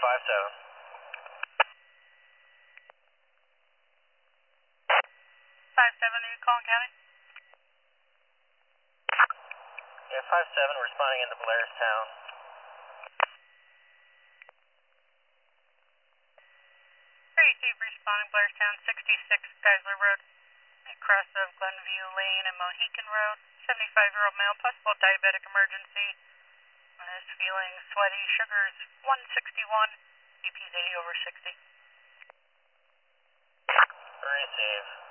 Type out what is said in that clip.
57. 57, are you calling county? Yeah, 57, responding into Blairstown. 32, responding Blairstown, 66 Geisler Road, across of Glenview Lane and Mohican Road. 75-year-old male, possible diabetic emergency. Is feeling sweaty, sugars 161, BP's 80/60. Receive.